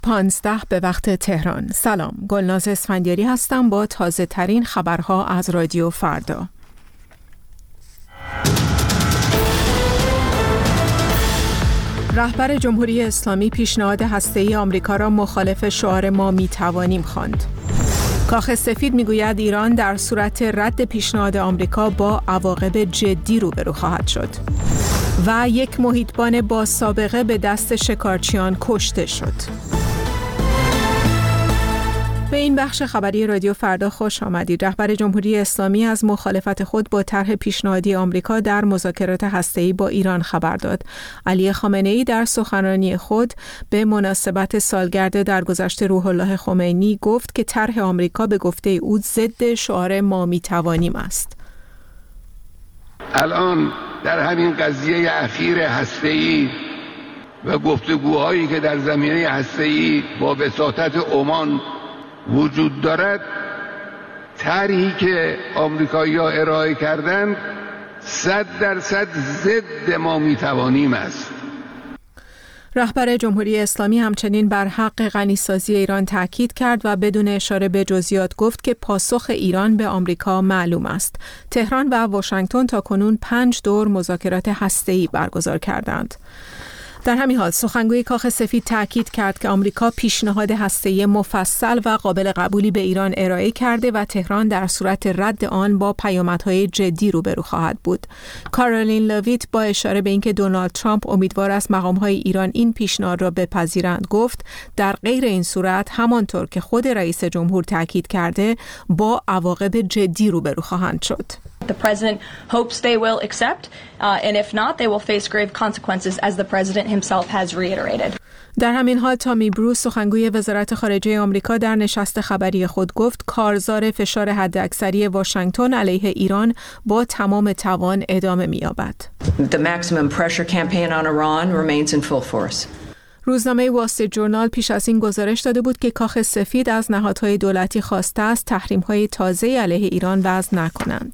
15 به وقت تهران. سلام، گلناز اسفندیاری هستم با تازه ترین خبرها از رادیو فردا. رهبر جمهوری اسلامی پیشنهاد هسته‌ای آمریکا را مخالف شعار ما میتوانیم خواند. کاخ سفید میگوید ایران در صورت رد پیشنهاد آمریکا با عواقب جدی روبرو خواهد شد. و یک محیطبان با سابقه به دست شکارچیان کشته شد. به این بخش خبری رادیو فردا خوش آمدید. رهبر جمهوری اسلامی از مخالفت خود با طرح پیشنهادی آمریکا در مذاکرات هسته‌ای با ایران خبر داد. علی خامنه‌ای در سخنرانی خود به مناسبت سالگرد درگذشت روح الله خمینی گفت که طرح آمریکا به گفته او ضد شعار ما میتوانیم است. الان در همین قضیه اخیر هسته‌ای و گفتگوهایی که در زمینه هسته‌ای با وساطت عمان وجود دارد، طرحی که آمریکایی‌ها ارائه کردند 100% ضد ما میتوانیم است. رهبر جمهوری اسلامی همچنین بر حق غنیسازی ایران تاکید کرد و بدون اشاره به جزئیات گفت که پاسخ ایران به آمریکا معلوم است. تهران و واشنگتن تاکنون 5 دور مذاکرات هسته‌ای برگزار کردند. در همین حال سخنگوی کاخ سفید تاکید کرد که آمریکا پیشنهاد هسته‌ای مفصل و قابل قبولی به ایران ارائه کرده و تهران در صورت رد آن با پیامدهای جدی روبرو خواهد بود. کارولین لویت با اشاره به اینکه دونالد ترامپ امیدوار است مقام‌های ایران این پیشنهاد را بپذیرند گفت در غیر این صورت همانطور که خود رئیس جمهور تاکید کرده با عواقب جدی روبرو خواهند شد. The president hopes they will accept, and if not, they will face grave consequences, as the president himself has reiterated. در همین حال تامی بروس سخنگوی وزارت خارجه آمریکا در نشست خبری خود گفت کارزار فشار حداکثری واشنگتن علیه ایران با تمام توان ادامه می‌یابد. The maximum pressure campaign on Iran remains in full force. روزنامه وال استریت ژورنال پیش از این گزارش داده بود که کاخ سفید از نهادهای دولتی خواسته است تحریم‌های تازه علیه ایران وضع نکنند.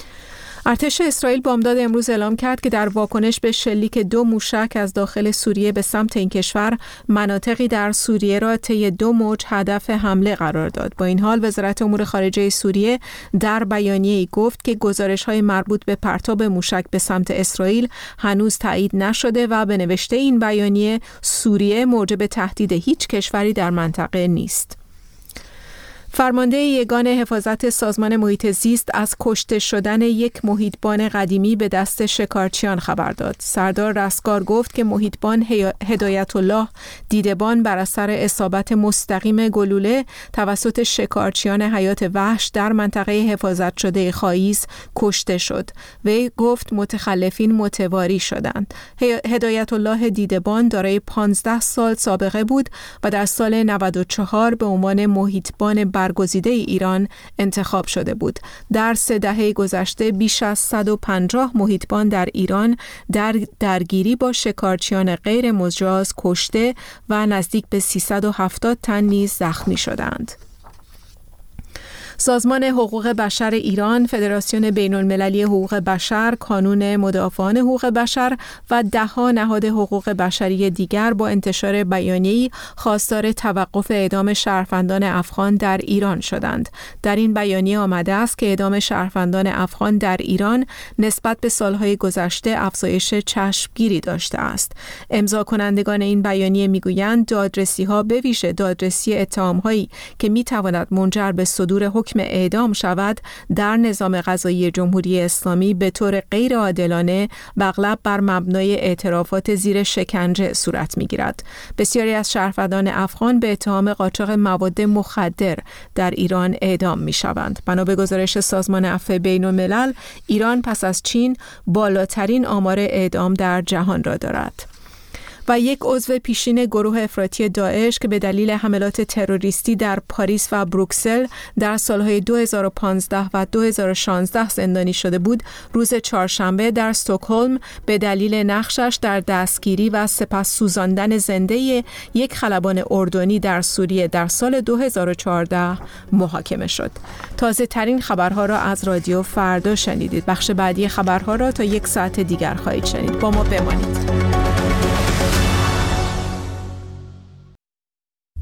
ارتش اسرائیل بامداد امروز اعلام کرد که در واکنش به شلیک 2 موشک از داخل سوریه به سمت این کشور مناطقی در سوریه را طی 2 موج هدف حمله قرار داد. با این حال وزارت امور خارجه سوریه در بیانیه‌ای گفت که گزارش‌های مربوط به پرتاب موشک به سمت اسرائیل هنوز تایید نشده و به نوشته این بیانیه سوریه موجب تهدید هیچ کشوری در منطقه نیست. فرمانده یگان حفاظت سازمان محیط زیست از کشته شدن یک محیطبان قدیمی به دست شکارچیان خبر داد. سردار رستگار گفت که محیطبان هدایت الله دیدبان بر اثر اصابت مستقیم گلوله توسط شکارچیان حیات وحش در منطقه حفاظت شده خاییز کشته شد. وی گفت متخلفین متواری شدند. هدایت الله دیدبان دارای 15 سال سابقه بود و در سال 94 به عنوان محیطبان برگزیده ایران انتخاب شده بود. در 3 دهه گذشته بیش از 150 محیطبان در ایران در درگیری با شکارچیان غیر مجاز کشته و نزدیک به 370 تن نیز زخمی شدند. سازمان حقوق بشر ایران، فدراسیون بین‌المللی حقوق بشر، کانون مدافعان حقوق بشر و 10 نهاد حقوق بشری دیگر با انتشار بیانیه‌ای خواستار توقف اعدام شهروندان افغان در ایران شدند. در این بیانیه آمده است که اعدام شهروندان افغان در ایران نسبت به سالهای گذشته افزایش چشمگیری داشته است. امضا کنندگان این بیانیه میگویند دادرسی‌ها به ویژه دادرسی اتهام‌هایی که می‌تواند منجر به صدور حکم اعدام شود در نظام قضایی جمهوری اسلامی به طور غیر عادلانه و اغلب بر مبنای اعترافات زیر شکنجه صورت می‌گیرد. بسیاری از شهروندان افغان به اتهام قاچاق مواد مخدر در ایران اعدام می‌شوند. بنا به گزارش سازمان عفو بین‌الملل، ایران پس از چین بالاترین آمار اعدام در جهان را دارد. و یک عضو پیشین گروه افراطی داعش که به دلیل حملات تروریستی در پاریس و بروکسل در سالهای 2015 و 2016 زندانی شده بود، روز چهارشنبه در استکهلم به دلیل نقشش در دستگیری و سپس سوزاندن زنده یک خلبان اردنی در سوریه در سال 2014 محاکمه شد. تازه ترین خبرها را از رادیو فردا شنیدید. بخش بعدی خبرها را تا 1 ساعت دیگر خواهید شنید. با ما بمانید.